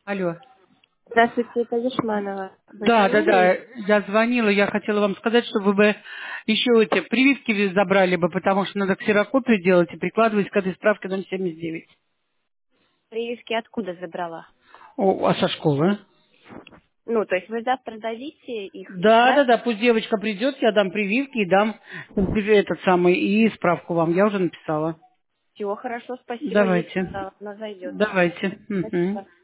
Алло. Здравствуйте, это Вишманова. Вы Да, да, да, звонили? я звонила, я хотела вам сказать, чтобы вы бы еще эти прививки забрали бы, потому что надо ксерокопию делать и прикладывать к этой справке 079. Прививки откуда забрала? О, а со школы? Ну, то есть вы завтра дадите их и Да, да, справку? да, пусть девочка придет, я дам прививки и дам этот самый и справку вам. Я уже написала. Всего хорошо, спасибо, я Давайте. сказала, она зайдет. Давайте. Мгм. Спасибо.